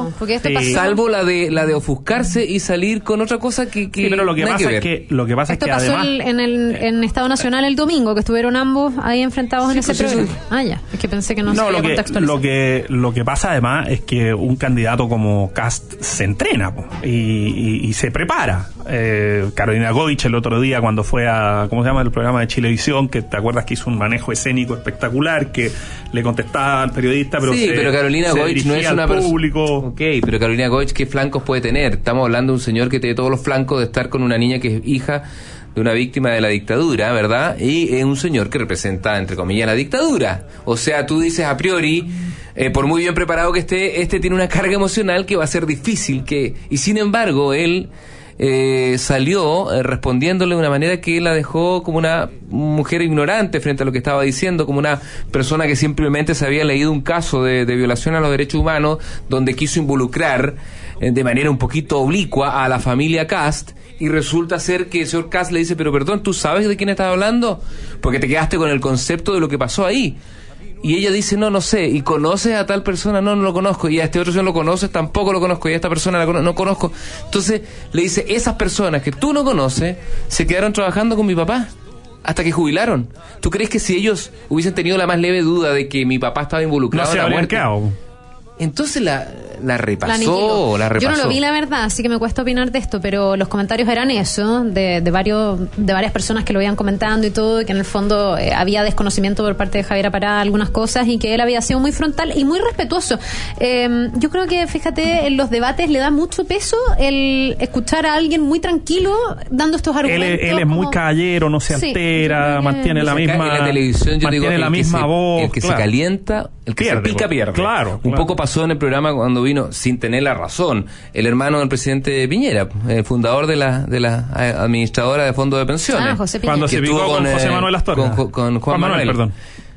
salvo la de ofuscarse y salir con otra cosa que sí, pero lo que pasa es que esto pasó además en Estado Nacional el domingo, que estuvieron ambos ahí enfrentados en ese programa. Ya, es que pensé que no se había contextualizado. Lo que pasa además es que un candidato como Kast se entrena y se prepara. Carolina Goich el otro día, cuando fue a, ¿cómo se llama?, el programa de Chilevisión, que te acuerdas que hizo un manejo escénico espectacular, que le contestaba al periodista, pero pero Carolina Goich no es una público. Ok, pero Carolina Goich, ¿qué flancos puede tener? Estamos hablando de un señor que tiene todos los flancos de estar con una niña que es hija de una víctima de la dictadura, ¿verdad? Y es un señor que representa, entre comillas, la dictadura. O sea, tú dices a priori, por muy bien preparado que esté, tiene una carga emocional que va a ser difícil, y sin embargo, él salió respondiéndole de una manera que la dejó como una mujer ignorante frente a lo que estaba diciendo, como una persona que simplemente se había leído un caso de violación a los derechos humanos, donde quiso involucrar de manera un poquito oblicua a la familia Kast, y resulta ser que el señor Kast le dice, pero perdón, ¿tú sabes de quién estás hablando? Porque te quedaste con el concepto de lo que pasó ahí. Y ella dice, no sé, ¿y conoces a tal persona? No lo conozco. Y a este otro señor lo conoces, tampoco lo conozco. Y a esta persona no conozco. Entonces le dice, esas personas que tú no conoces se quedaron trabajando con mi papá hasta que jubilaron. ¿Tú crees que si ellos hubiesen tenido la más leve duda de que mi papá estaba involucrado en la muerte, entonces la repasó? Yo no lo vi, la verdad, así que me cuesta opinar de esto, pero los comentarios eran eso, de varias personas que lo iban comentando y todo, y que en el fondo había desconocimiento por parte de Javiera Parada algunas cosas, y que él había sido muy frontal y muy respetuoso. Yo creo que, fíjate, en los debates le da mucho peso el escuchar a alguien muy tranquilo dando estos argumentos. Él es muy caballero, no se altera, mantiene la misma... En la televisión yo digo, la misma voz, el que se calienta, el que se pica pierde. Claro. Un poco pasó en el programa cuando vino, sin tener la razón, el hermano del presidente Piñera, fundador de la administradora de fondos de pensiones. José Piñera. Cuando se picó con José Manuel Astorga. Con Juan Manuel, perdón.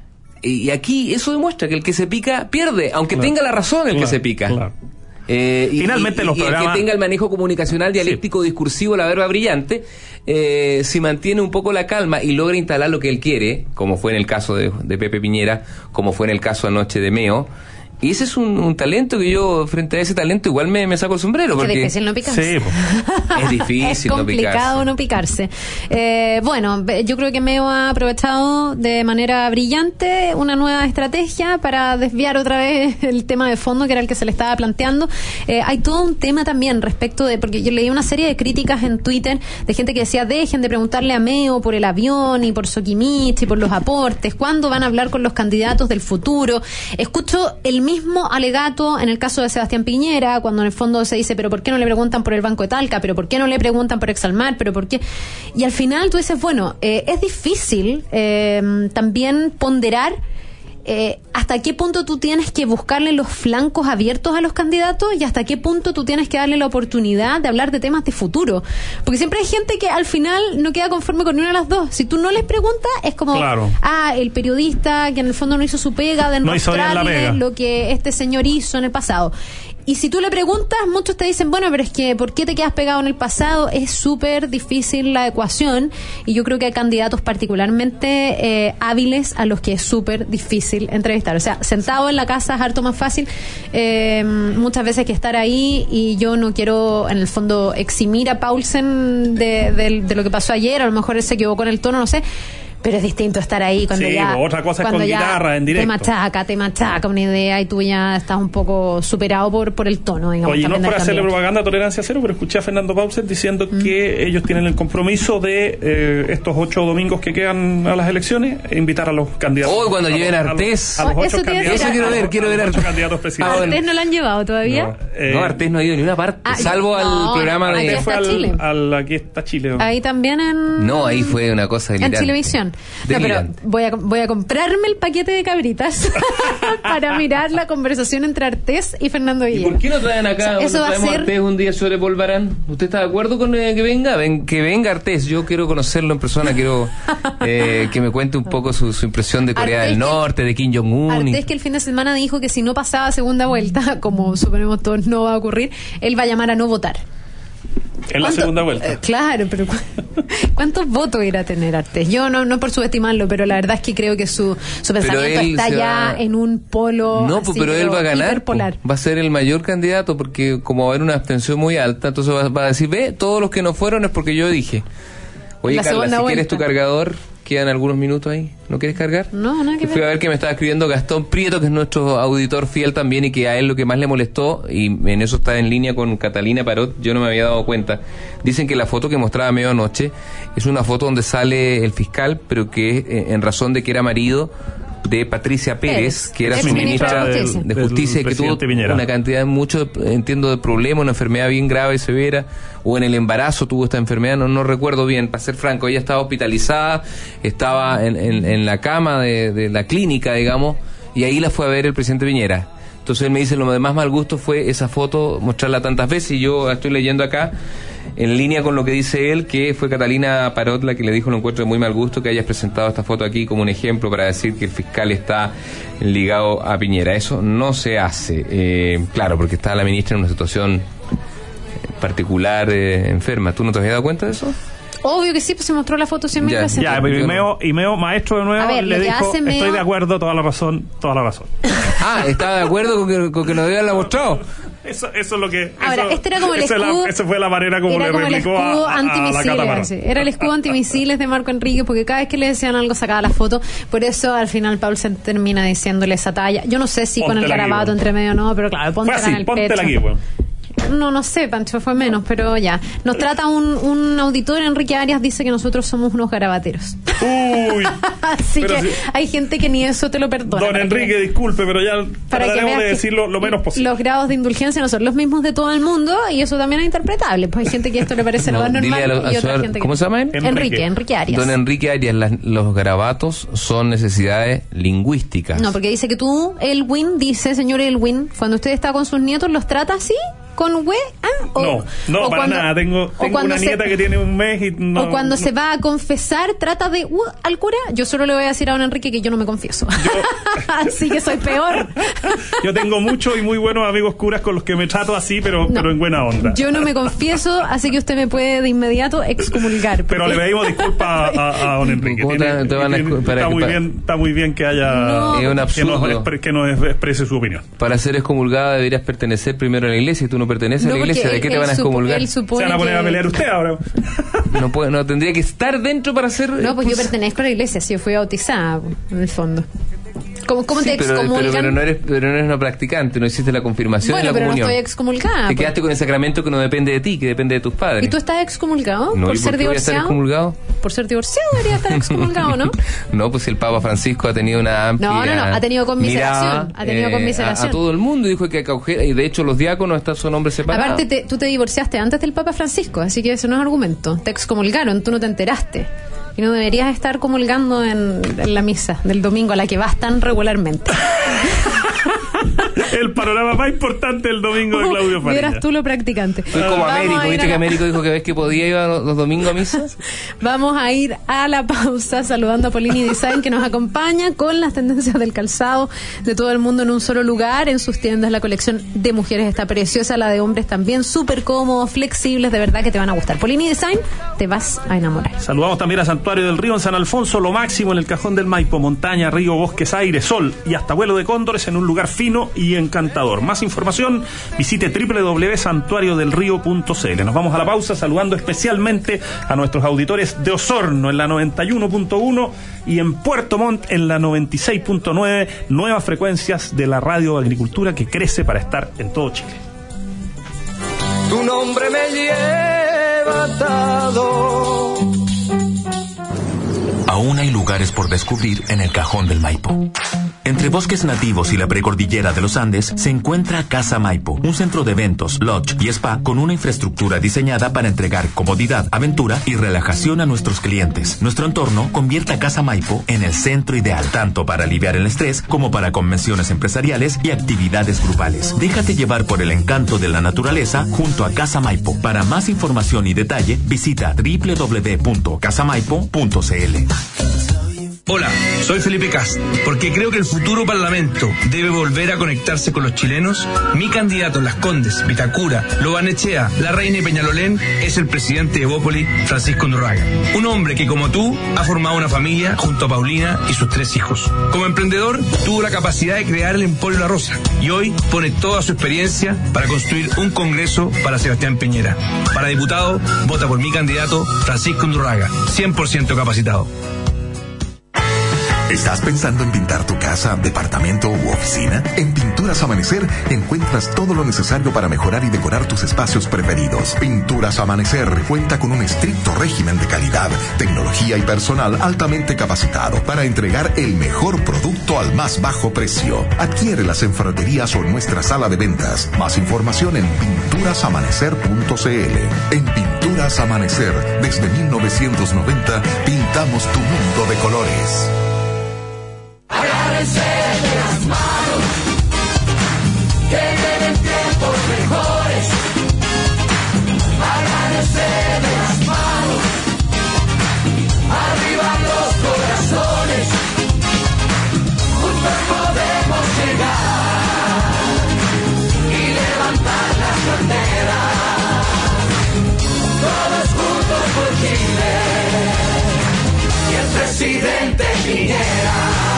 Y aquí eso demuestra que el que se pica pierde, aunque tenga la razón el que se pica. Claro. Finalmente los programas... el que tenga el manejo comunicacional, dialéctico, discursivo, la verba brillante, si mantiene un poco la calma y logra instalar lo que él quiere, como fue en el caso de Pepe Piñera, como fue en el caso anoche de Meo. Y ese es un talento que yo, frente a ese talento, igual me saco el sombrero. Porque es difícil no picarse. Sí, es difícil no picarse. Es complicado no picarse. Bueno, yo creo que Meo ha aprovechado de manera brillante una nueva estrategia para desviar otra vez el tema de fondo, que era el que se le estaba planteando. Hay todo un tema también respecto de, porque yo leí una serie de críticas en Twitter de gente que decía, dejen de preguntarle a Meo por el avión y por Soquimich y por los aportes, ¿cuándo van a hablar con los candidatos del futuro? Escucho el mismo alegato en el caso de Sebastián Piñera, cuando en el fondo se dice, pero ¿por qué no le preguntan por el Banco de Talca? ¿Pero por qué no le preguntan por Exalmar? ¿Pero por qué? Y al final tú dices, bueno, es difícil también ponderar hasta qué punto tú tienes que buscarle los flancos abiertos a los candidatos y hasta qué punto tú tienes que darle la oportunidad de hablar de temas de futuro, porque siempre hay gente que al final no queda conforme con una de las dos. Si tú no les preguntas, es como el periodista que en el fondo no hizo su pega de mostrarle lo que este señor hizo en el pasado. Y si tú le preguntas, muchos te dicen, bueno, pero es que ¿por qué te quedas pegado en el pasado? Es súper difícil la ecuación, y yo creo que hay candidatos particularmente hábiles a los que es súper difícil entrevistar. O sea, sentado en la casa es harto más fácil muchas veces que estar ahí, y yo no quiero en el fondo eximir a Paulsen de lo que pasó ayer. A lo mejor él se equivocó en el tono, no sé, pero es distinto estar ahí cuando otra cosa es con guitarra en directo. Te machaca una idea y tú ya estás un poco superado por el tono, digamos. Oye, no es para hacerle propaganda a Tolerancia Cero, pero escuché a Fernando Paulsen diciendo que ellos tienen el compromiso de estos 8 domingos que quedan a las elecciones, invitar a los candidatos. Hoy cuando lleguen a Artés. A los 8 candidatos. Eso quiero ver Artés. Candidatos presidentes. ¿A Artés no lo han llevado todavía? No, Artés no ha ido ni una parte, salvo al programa de... Aquí está Chile. Aquí está Chile. Ahí también No, ahí fue una cosa en Chilevisión. No, pero voy a comprarme el paquete de cabritas para mirar la conversación entre Artés y Fernando Guillén. ¿Y por qué no traen acá? Eso va a ser... Artés un día sobre Polvarán. ¿Usted está de acuerdo con que venga? Que venga Artés. Yo quiero conocerlo en persona. Quiero que me cuente un poco su impresión de Corea del Norte, de Kim Jong-un. Artés, que el fin de semana dijo que si no pasaba segunda vuelta, como suponemos todos no va a ocurrir, él va a llamar a no votar. En la segunda vuelta. Claro, pero ¿cuántos votos irá a tener Artés? Yo no por subestimarlo, pero la verdad es que creo que su pensamiento está ya en un polo. No, así, pero él va a ganar. Va a ser el mayor candidato porque como va a haber una abstención muy alta, entonces va a decir, todos los que no fueron es porque yo dije. Oye, Carla, si quieres tu cargador, quedan algunos minutos ahí. ¿No quieres cargar? No, nada que ver. Fui a ver que me estaba escribiendo Gastón Prieto, que es nuestro auditor fiel también, y que a él lo que más le molestó, y en eso está en línea con Catalina Parot, yo no me había dado cuenta. Dicen que la foto que mostraba a medianoche es una foto donde sale el fiscal, pero que en razón de que era marido de Patricia Pérez, que era su ministra de Justicia, y que tuvo una cantidad de de problemas, una enfermedad bien grave y severa, o en el embarazo tuvo esta enfermedad, no recuerdo bien, para ser franco. Ella estaba hospitalizada, estaba en la cama de la clínica, digamos, y ahí la fue a ver el presidente Piñera. Entonces él me dice, lo de más mal gusto fue esa foto, mostrarla tantas veces, y yo estoy leyendo acá, en línea con lo que dice él, que fue Catalina Parot la que le dijo, lo encuentro de muy mal gusto que hayas presentado esta foto aquí como un ejemplo para decir que el fiscal está ligado a Piñera. Eso no se hace, claro, porque está la ministra en una situación particular enferma. ¿Tú no te habías dado cuenta de eso? Obvio que sí, pues se mostró la foto 100.000 veces. Ya, y Meo, maestro de nuevo, le dijo, estoy de acuerdo, toda la razón. Ah, ¿estaba de acuerdo con que nos hubieran la mostrado? Eso es lo que... Ahora, este era como el escudo... Esa fue la manera como le replicó a la Cata. Era el escudo antimisiles de Marco Enrique, porque cada vez que le decían algo sacaba la foto. Por eso, al final, Paul se termina diciéndole esa talla. Yo no sé si con el garabato entre medio o no, pero claro, póntela en el pecho. Aquí, bueno. No sé, Pancho, fue menos, pero ya. Nos trata un auditor, Enrique Arias, dice que nosotros somos unos garabateros. Uy. Así que sí, hay gente que ni eso te lo perdona. Don Enrique, disculpe, pero ya trataremos de decirlo lo menos posible. Los grados de indulgencia no son los mismos de todo el mundo, y eso también es interpretable. Pues hay gente que esto le parece lo más normal y otra gente que... ¿Cómo se llama? Enrique Arias. Don Enrique Arias, los garabatos son necesidades lingüísticas. No, porque dice que tú, Elwin, señor Elwin, cuando usted está con sus nietos, ¿los trata así? ¿Con güey? No, para nada. Tengo una nieta que tiene un mes y no... O cuando se va a confesar, trata de al cura. Yo solo le voy a decir a don Enrique que yo no me confieso. Así que soy peor. Yo tengo muchos y muy buenos amigos curas con los que me trato así, pero en buena onda. Yo no me confieso, así que usted me puede de inmediato excomulgar. Pero le pedimos disculpas a don Enrique. Está muy bien que haya... Es un absurdo. Que nos exprese su opinión. Para ser excomulgada deberías pertenecer primero a la iglesia, y tú no perteneces a la iglesia. ¿De qué te van a excomulgar? Se van a poner a pelear usted ahora. No tendría que estar dentro para ser... No, pues yo pertenezco a la iglesia, si yo fui bautizada, en el fondo. ¿Cómo te excomulgan? Pero no eres una practicante, no hiciste la confirmación de la comunión. Bueno, pero no estoy excomulgada. Te quedaste con el sacramento que no depende de ti, que depende de tus padres. ¿Y tú estás excomulgado por ser divorciado? Estar excomulgado? Por ser divorciado debería estar excomulgado, ¿no? No, pues el Papa Francisco ha tenido una amplia... No, ha tenido conmiseración. A todo el mundo dijo que y de hecho los diáconos son hombres separados. Aparte, tú te divorciaste antes del Papa Francisco, así que eso no es argumento. Te excomulgaron, tú no te enteraste. Y no deberías estar comulgando en la misa del domingo a la que vas tan regularmente. El panorama más importante del domingo de Claudio Fariña. Vieras tú lo practicante. Soy como Américo, ¿viste que Américo dijo que ves que podía ir los domingos a misa? Vamos a ir a la pausa saludando a Polini Design, que nos acompaña con las tendencias del calzado de todo el mundo en un solo lugar. En sus tiendas la colección de mujeres está preciosa, la de hombres también, súper cómodos, flexibles, de verdad que te van a gustar. Polini Design, te vas a enamorar. Saludamos también a Santuario del Río en San Alfonso, lo máximo en el Cajón del Maipo, montaña, río, bosques, aire, sol y hasta vuelo de cóndores en un lugar fino y encantador. Más información, visite www.santuariodelrio.cl. Nos vamos a la pausa saludando especialmente a nuestros auditores de Osorno en la 91.1 y en Puerto Montt en la 96.9, nuevas frecuencias de la radio agricultura que crece para estar en todo Chile. Tu nombre me lleva atado. Aún hay lugares por descubrir en el Cajón del Maipo. Entre bosques nativos y la precordillera de los Andes se encuentra Casa Maipo, un centro de eventos, lodge y spa con una infraestructura diseñada para entregar comodidad, aventura y relajación a nuestros clientes. Nuestro entorno convierte a Casa Maipo en el centro ideal, tanto para aliviar el estrés como para convenciones empresariales y actividades grupales. Déjate llevar por el encanto de la naturaleza junto a Casa Maipo. Para más información y detalle, visita www.casamaipo.cl. Hola, soy Felipe Cast. Porque creo que el futuro Parlamento debe volver a conectarse con los chilenos, mi candidato en Las Condes, Vitacura, Lo Barnechea, La Reina y Peñalolén es el presidente de Evópolis, Francisco Undurraga. Un hombre que, como tú, ha formado una familia junto a Paulina y sus 3 hijos. Como emprendedor, tuvo la capacidad de crear el Emporio La Rosa y hoy pone toda su experiencia para construir un congreso para Sebastián Piñera. Para diputado, vota por mi candidato, Francisco Undurraga, 100% capacitado. ¿Estás pensando en pintar tu casa, departamento u oficina? En Pinturas Amanecer encuentras todo lo necesario para mejorar y decorar tus espacios preferidos. Pinturas Amanecer cuenta con un estricto régimen de calidad, tecnología y personal altamente capacitado para entregar el mejor producto al más bajo precio. Adquiérelas en ferreterías o en nuestra sala de ventas. Más información en pinturasamanecer.cl. En Pinturas Amanecer, desde 1990, pintamos tu mundo de colores. Agárrense de las manos, que vienen tiempos mejores. Agárrense de las manos, arriba los corazones. Juntos podemos llegar y levantar las banderas. Todos juntos por Chile y el presidente Piñera.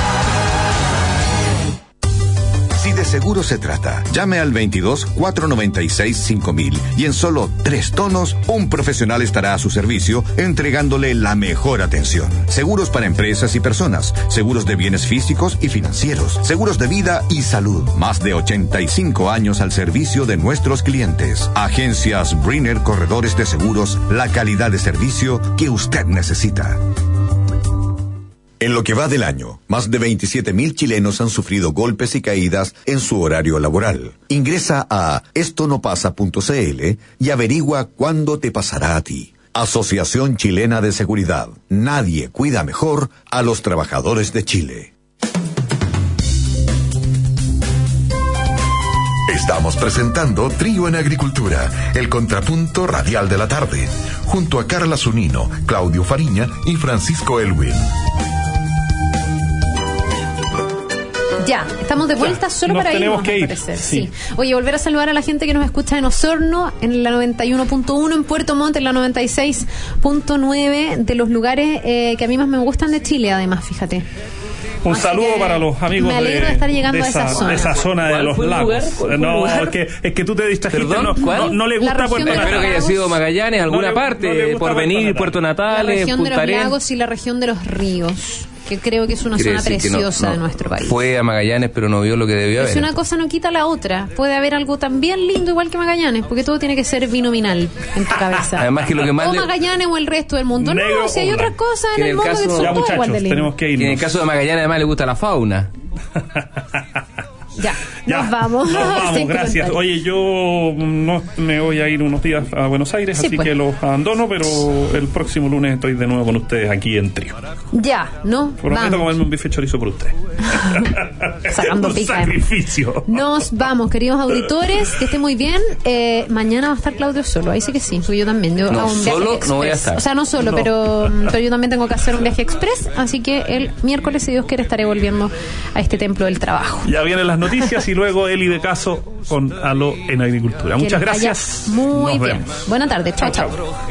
Si de seguro se trata, llame al 22-496-5000 y en solo 3 tonos, un profesional estará a su servicio entregándole la mejor atención. Seguros para empresas y personas, seguros de bienes físicos y financieros, seguros de vida y salud. Más de 85 años al servicio de nuestros clientes. Agencias Brenner Corredores de Seguros, la calidad de servicio que usted necesita. En lo que va del año, más de 27,000 chilenos han sufrido golpes y caídas en su horario laboral. Ingresa a estonopasa.cl y averigua cuándo te pasará a ti. Asociación Chilena de Seguridad. Nadie cuida mejor a los trabajadores de Chile. Estamos presentando Trío en Agricultura, el contrapunto radial de la tarde, junto a Carla Zunino, Claudio Fariña y Francisco Elwin. Ya, estamos de vuelta solo para irnos, al parecer. Sí. Oye, volver a saludar a la gente que nos escucha en Osorno, en la 91.1, en Puerto Montt, en la 96.9, de los lugares que a mí más me gustan de Chile, además, fíjate. Un saludo para los amigos me alegro de estar llegando a esa zona. De esa zona de los lagos. No, es que tú te distrajiste. No le gusta Puerto Natales. Espero que haya sido Magallanes, alguna parte, Porvenir, Puerto Natales, la región Punta de los Arenas. lagos y la región de los ríos, que creo que es una zona preciosa de nuestro país. Fue a Magallanes, pero no vio lo que debió haber. Si una cosa no quita la otra, puede haber algo también lindo igual que Magallanes, porque todo tiene que ser binominal en tu cabeza. Además que lo que más o Magallanes o el resto del mundo. No, si hay otras cosas en el mundo que son todas igual de lindas. En el caso de Magallanes además le gusta la fauna. Ya, nos vamos. Gracias. Oye, yo no me voy a ir unos días a Buenos Aires, así que los abandono, pero el próximo lunes estoy de nuevo con ustedes aquí en Trío. Ya, ¿no? Prometo comerme un bife chorizo por usted. Sacando un pica. Sacrificio. Nos vamos, queridos auditores, que estén muy bien. Mañana va a estar Claudio solo, ahí sí que sí, porque yo también. Yo hago un viaje solo express. No voy a estar. O sea, no solo, pero yo también tengo que hacer un viaje express, así que el miércoles, si Dios quiere, estaré volviendo a este templo del trabajo. Ya vienen las noticias y luego Eli de Caso con Aló en Agricultura. Muchas gracias. Muy bien. Buena tarde. Chao, chao.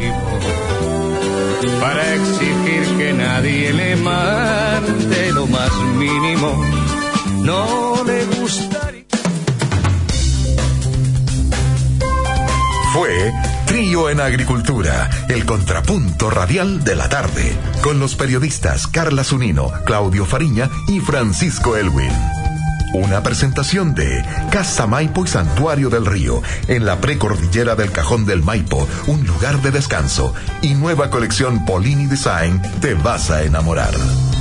Para exigir que nadie le mande lo más mínimo, no le gustaría. Fue Trío en Agricultura, el contrapunto radial de la tarde, con los periodistas Carla Zunino, Claudio Fariña y Francisco Elwin. Una presentación de Casa Maipo y Santuario del Río, en la precordillera del Cajón del Maipo, un lugar de descanso, y nueva colección Polini Design, te vas a enamorar.